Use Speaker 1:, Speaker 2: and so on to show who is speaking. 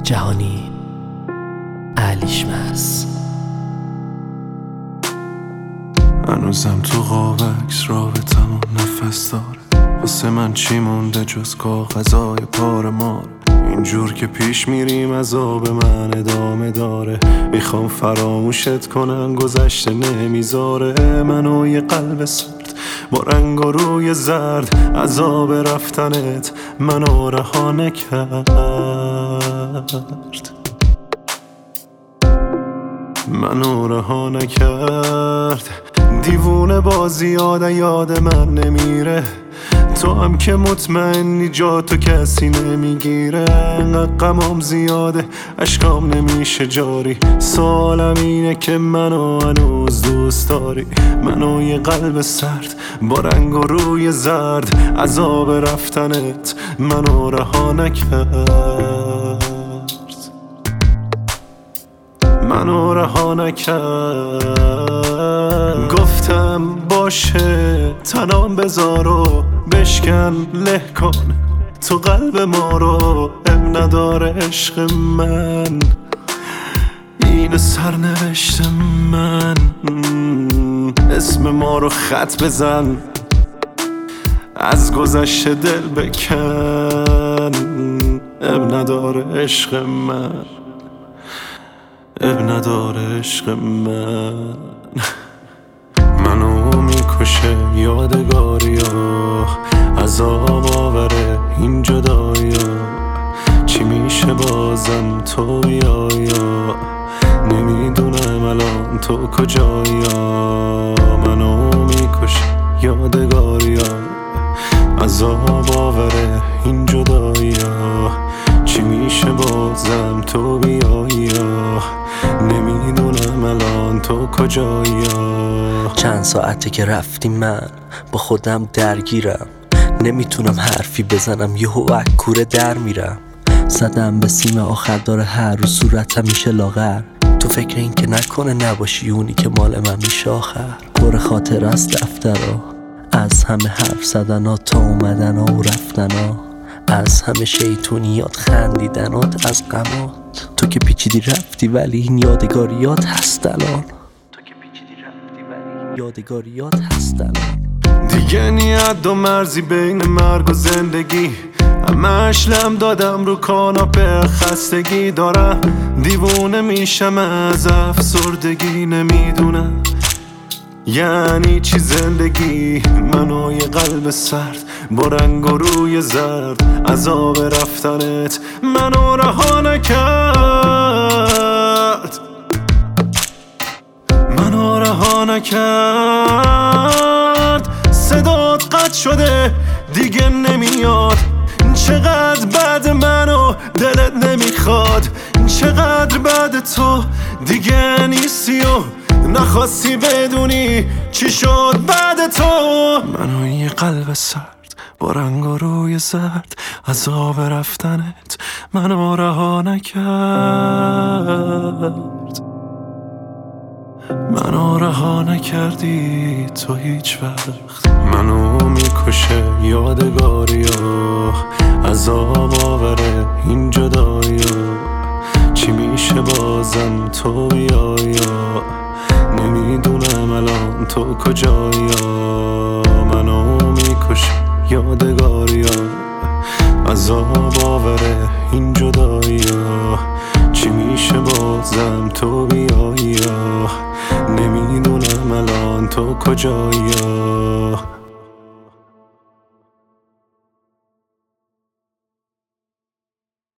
Speaker 1: جهانی علیشمس.
Speaker 2: هنوزم تو قابکس رابطمون نفس داره، واسه من چی مونده جز کاغذای پار مار. اینجور که پیش میریم عذاب من ادامه داره، میخوام فراموشت کنم گذشته نمیذاره. منو یه قلب سرد با رنگ و روی زرد، عذاب رفتنت منو رها نکرد. منو رها نکرد. دیوونه بازی یاد من نمیره، تو هم که مطمئنی جا تو کسی نمیگیره. انقدر غمام زیاده اشکام نمیشه جاری، سوالم اینه که منو هنوز دوست داری. منو یه قلب سرد با رنگ و روی زرد، عذاب رفتنت منو رها نکرد. منو رها نکرد. گفتم باشه تنام بذار و بشکن له کن تو قلب ما رو، اب نداره عشق من این سرنوشت من. اسم ما رو خط بزن، از گذشته دل بکن، اب نداره عشق من، اب نداره عشق من. منو میکشه یادگاریا، عذاب آوره این جدایا. چی میشه بازم تو بیایا، نمیدونم الان تو کجایا. منو میکشه یادگاریا، عذاب آوره این جدایا. چی میشه بازم تو بیایا، نمیدونم الان تو کجایا.
Speaker 1: چند ساعته که رفتی من با خودم درگیرم، نمیتونم حرفی بزنم یهو کوره در میرم. زدم به سیم آخر داره هر رو صورتم میشه لاغر. تو فکر این که نکنه نباشی اونی که مال من میشه آخر. پر خاطر از دفترها، از همه حرف زدنها تا اومدنها و رفتنها، از همه شیطونیات خندیدنات از غمات. تو که پیچیدی رفتی ولی این یادگاریات هست الان. تو که پیچیدی رفتی ولی یادگاریات هست الان.
Speaker 2: دیگه نیت و مرزی بین مرگ و زندگی، همش لم دادم رو کاناپه خستگی. دارم دیوونه میشم از افسردگی، نمیدونم یعنی چی زندگی. منو یه قلب سرد با رنگ و روی زرد، عذاب رفتنت منو رها نکرد. منو رها نکرد. صدات قطع شده دیگه نمیاد، چقدر بعد منو دلت نمیخواد. چقدر بعد تو دیگه نیستی و نخواستی بدونی چی شد بعد تو. منو یه قلب سرد با رنگ و روی زرد، عذاب رفتنت منو رها نکرد. منو رها نکردی تو هیچ وقت. منو میکشه یادگاریا، عذاب آوره این جدایا. چی میشه بازم تو بیایا، نمیدونم الان تو کجایا. منو میکشه یادگاریا، عذاب آوره این جدایا. چی میشه بازم تو بیایا، نمیدونم الان تو کجایا.